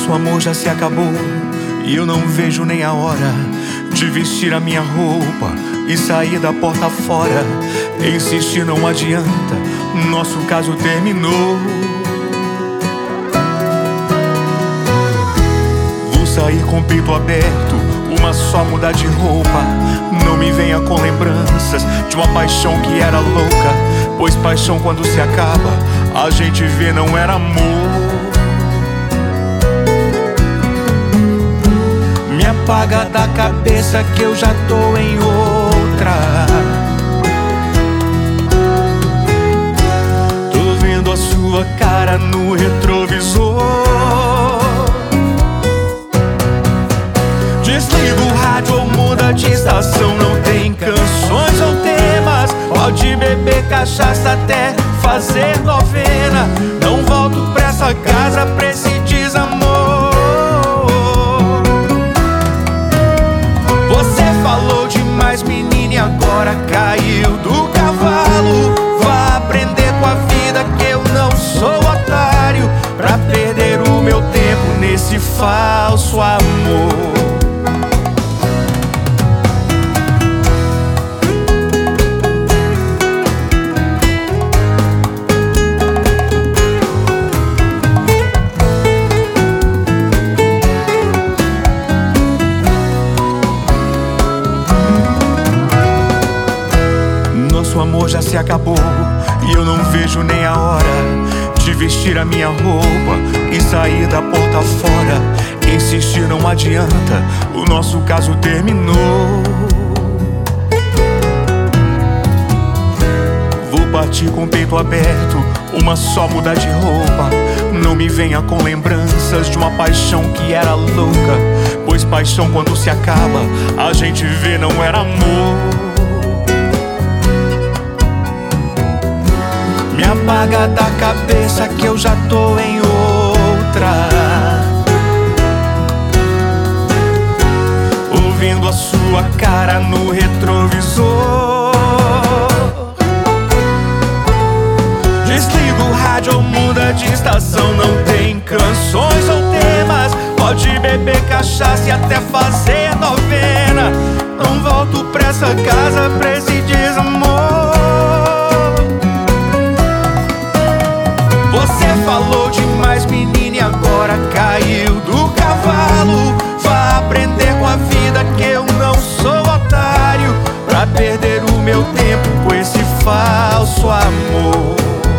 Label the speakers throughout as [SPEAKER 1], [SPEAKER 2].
[SPEAKER 1] Nosso amor já se acabou e eu não vejo nem a hora de vestir a minha roupa e sair da porta fora. Insistir não adianta, nosso caso terminou. Vou sair com o peito aberto, uma só muda de roupa. Não me venha com lembranças de uma paixão que era louca, pois paixão quando se acaba, a gente vê não era amor. Me apaga da cabeça que eu já tô em outra. Tô vendo a sua cara no retrovisor. Desliga o rádio ou muda de estação. Não tem canções ou temas. Pode beber cachaça até fazer novena. Não volto pra essa casa pra esse desamor. Você falou demais, menina, e agora caiu do cavalo. Vá aprender com a vida que eu não sou otário pra perder o meu tempo nesse falso amor. Nosso amor já se acabou e eu não vejo nem a hora de vestir a minha roupa e sair da porta fora. Insistir não adianta, o nosso caso terminou. Vou partir com o peito aberto, uma só muda de roupa. Não me venha com lembranças de uma paixão que era louca, pois paixão quando se acaba, a gente vê não era amor. Me apaga da cabeça que eu já tô em outra. Ouvindo a sua cara no retrovisor. Desliga o rádio ou muda de estação. Não tem canções ou temas. Pode beber cachaça e até fazer novena. Não volto pra essa casa pra esse desamor. Você falou demais, menina, e agora caiu do cavalo. Vá aprender com a vida que eu não sou otário pra perder o meu tempo com esse falso amor.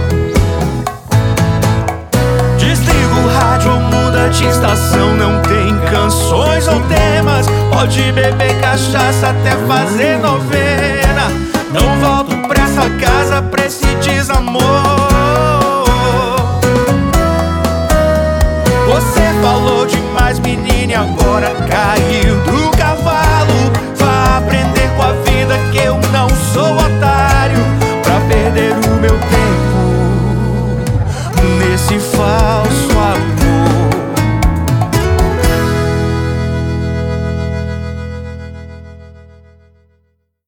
[SPEAKER 1] Desliga o rádio ou muda de estação. Não tem canções ou temas. Pode beber cachaça até fazer novena. Não volto pra essa casa pra esse desamor. Você falou demais, menina, e agora caiu do cavalo. Vá aprender com a vida que eu não sou